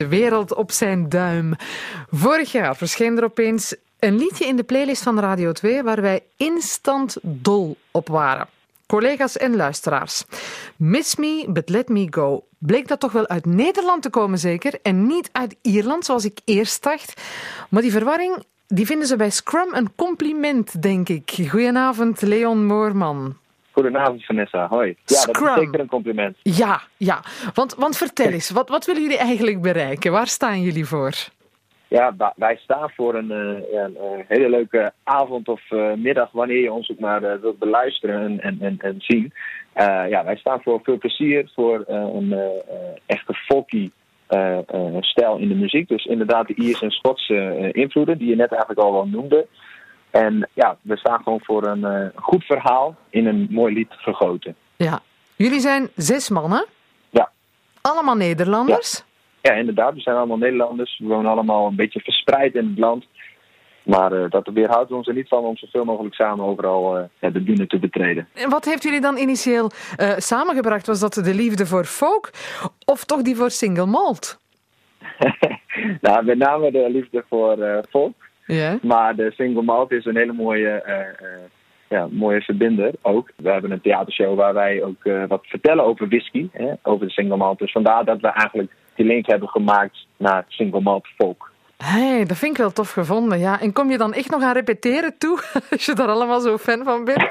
De wereld op zijn duim. Vorig jaar verscheen er opeens een liedje in de playlist van Radio 2 waar wij instant dol op waren. Collega's en luisteraars. Miss Me, But Let Me Go. Bleek dat toch wel uit Nederland te komen zeker? En niet uit Ierland, zoals ik eerst dacht. Maar die verwarring, die vinden ze bij Scrum een compliment, denk ik. Goedenavond, Leon Moorman. Goedenavond, Vanessa. Hoi. Ja, Scrum. dat is zeker een compliment. Ja. Want vertel eens, wat willen jullie eigenlijk bereiken? Waar staan jullie voor? Ja, wij staan voor een hele leuke avond of middag, wanneer je ons ook maar wilt beluisteren en zien. Wij staan voor veel plezier, voor een echte folky stijl in de muziek. Dus inderdaad de Ierse en Schotse invloeden, die je net eigenlijk al wel noemde. En ja, we staan gewoon voor een goed verhaal in een mooi lied gegoten. Ja. Jullie zijn 6 mannen? Ja. Allemaal Nederlanders? Ja, inderdaad. We zijn allemaal Nederlanders. We wonen allemaal een beetje verspreid in het land. Maar dat weerhoudt ons er niet van om zoveel mogelijk samen overal de bühne te betreden. En wat heeft jullie dan initieel samengebracht? Was dat de liefde voor folk of toch die voor single malt? Nou, met name de liefde voor folk. Ja. Maar de single malt is een hele mooie verbinder ook. We hebben een theatershow waar wij ook wat vertellen over whisky, over de single malt. Dus vandaar dat we eigenlijk die link hebben gemaakt naar single malt folk. Hey, dat vind ik wel tof gevonden, ja. En kom je dan echt nog aan repeteren toe, als je daar allemaal zo fan van bent?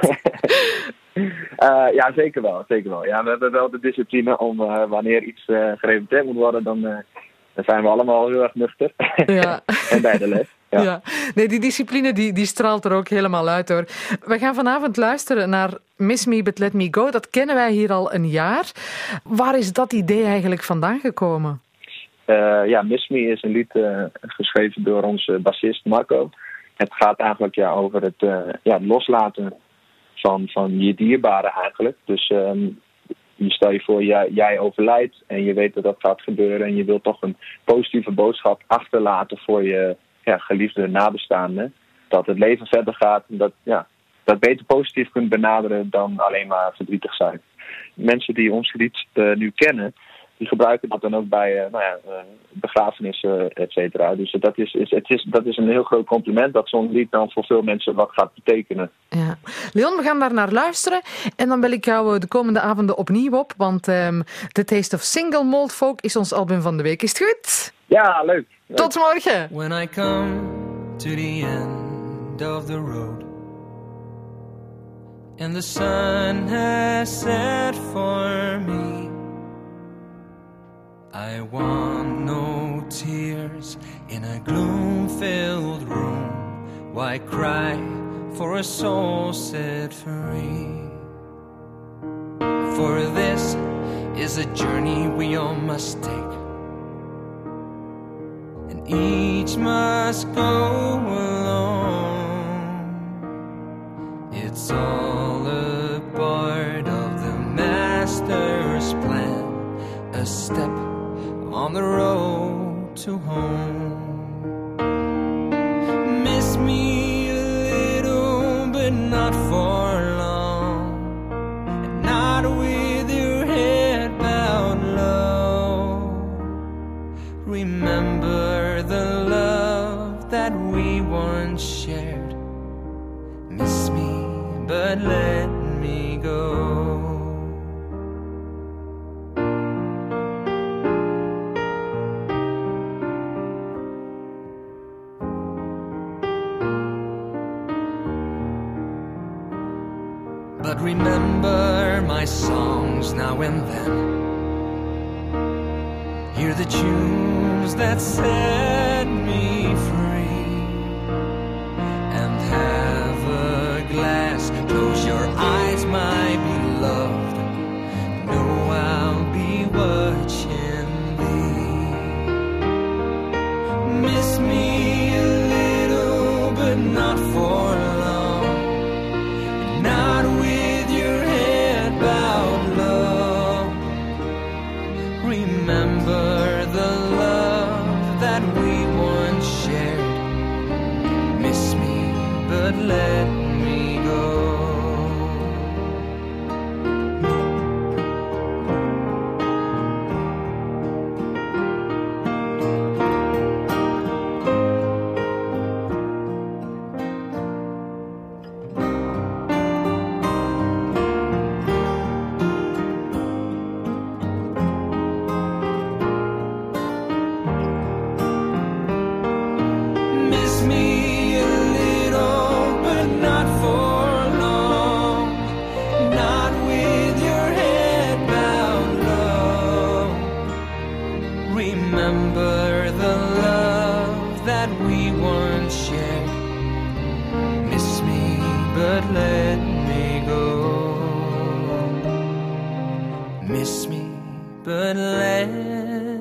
Ja, zeker wel. Ja, we hebben wel de discipline om wanneer iets gerepeteerd moet worden, dan zijn we allemaal heel erg nuchter. Ja. En bij de les. Ja. Nee, die discipline die straalt er ook helemaal uit, hoor. We gaan vanavond luisteren naar Miss Me, But Let Me Go. Dat kennen wij hier al een jaar. Waar is dat idee eigenlijk vandaan gekomen? Miss Me is een lied geschreven door onze bassist Marco. Het gaat eigenlijk over het loslaten van je dierbaren eigenlijk. Dus je stel je voor, jij overlijdt en je weet dat dat gaat gebeuren. En je wilt toch een positieve boodschap achterlaten voor je geliefde nabestaanden. Dat het leven verder gaat en dat beter positief kunt benaderen dan alleen maar verdrietig zijn. Mensen die ons lied nu kennen, die gebruiken dat dan ook bij begrafenissen, et cetera. Dus dat is een heel groot compliment dat zo'n lied dan voor veel mensen wat gaat betekenen. Ja. Leon, we gaan daar naar luisteren en dan bel ik jou de komende avonden opnieuw op, want The Taste of Single Malt Folk is ons album van de week. Is het goed? Ja, leuk. Tot morgen! When I come to the end of the road and the sun has set for me, I want no tears in a gloom-filled room. Why cry for a soul set free? For this is a journey we all must take, and each must go alone. It's all a part of the Master's plan, a step on the road to home. Miss me a little, but not for long, and not with your head bowed low. Remember the love that we once shared. Miss me, but let me go. But remember my songs now and then. Hear the tunes that set me free. And have a glass, close your eyes, my beloved. Know I'll be watching thee. Miss me a little, but not for long. Not with your head bowed low. Remember the love that we once shared. Miss me, but let me go. miss me, but let